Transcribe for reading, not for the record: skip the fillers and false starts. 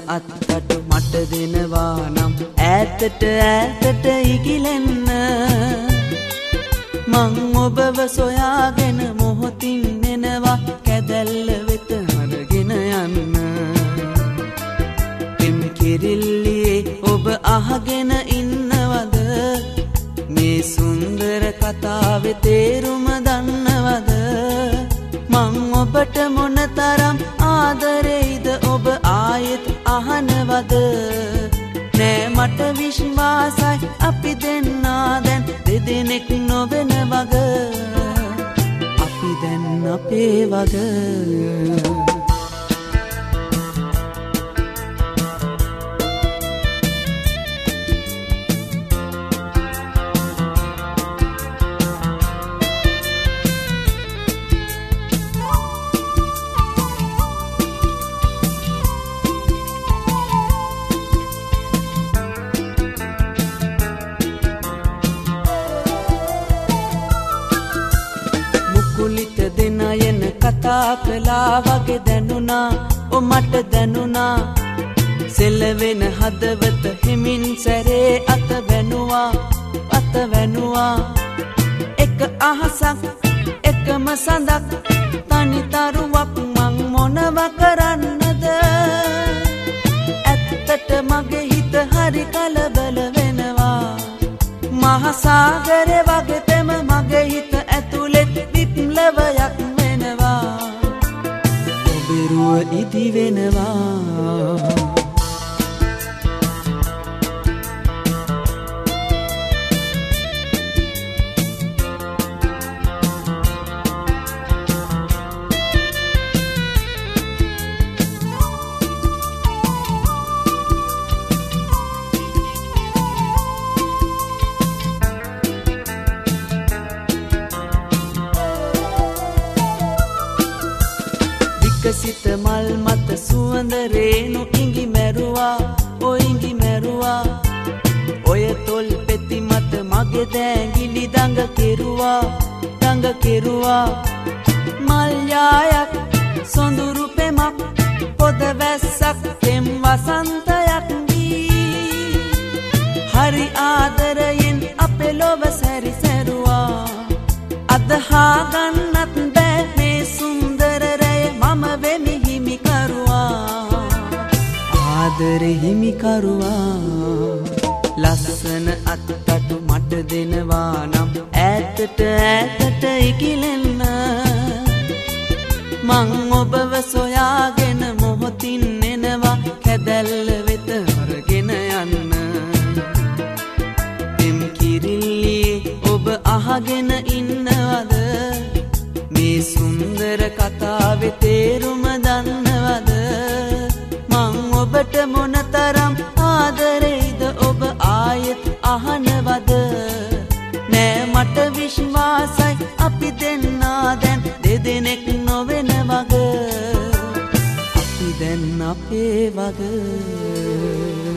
අත්තට මට දෙනවා නම් ඈතට ඈතට ඉගිලෙන්න මං ඔබව සොයාගෙන මොහොතින් එනවා කැදැල්ල වෙත අරගෙන යන්න පෙම් කිරිල්ලියේ ඔබ අහගෙන ඉන්නවද මේ සුන්දර කතාවේ තේරුම දන්නවද මං ඔබට මොනතරම් ආදරෙයිද ඔබ ආයෙත් අහනවද නෑ මට විශ්වාසයි අපි දෙන්නා දැන් දෙදෙනෙක් නොවෙන වග අපි දැන් අපේ වග කුලිත දෙනයන කතා කළා වගේ දැනුණා ඔ මට දැනුණා සෙලවෙන හදවත හිමින් සැරේ අත වැනුවා එක අහසක් එකම සඳක් තනි තරුවක් මං මොනව කරන්නද ඇත්තට මගේ හිත හරි කලබල වෙනවා මහ සාගරේ වගේ තෙම මගේ හිත ඇතුලේ විප්ලවයක් වෙනවා ඔබරුව ඉදි වෙනවා සිත මල් මත සුවඳ රේණු ඉඟි මැරුවා ඉඟි මැරුවා ඔය තොල් පෙති මත මගේ දෑඟිලි දඟ කෙරුවා මල් යායක් සොඳුරු පෙමක් පොද වැස්සක් තෙම් වසන්තයක් වී හරි ආදරයෙන් අපේ ලොව සැරිසැරුවා අදහා ගන්නත් බෑ මේ සුන්දර මම වෙමි හිමිකරුවා ආදරේ හිමිකරුවා ලස්සන අත්තට මට දෙනවා නම් ඈතට ඈතට ඉගිලෙන්න මං ඔබව සොයාගෙන මොහොතින් එනවා කැදැල්ල වෙත අරගෙන යන්න පෙම් කිරිල්ලියේ ඔබ අහගෙන ඉන්නවද මේ සුන්දර කතාවේ තේරුම දන්නවද මං ඔබට මොනතරම් ආදරෙයිද ඔබ ආයෙත් අහනවද නෑ මට විශ්වාසයි අපි දෙන්නා දැන් දෙදෙනෙක් නොවෙන වග අපි දැන් අපේ වග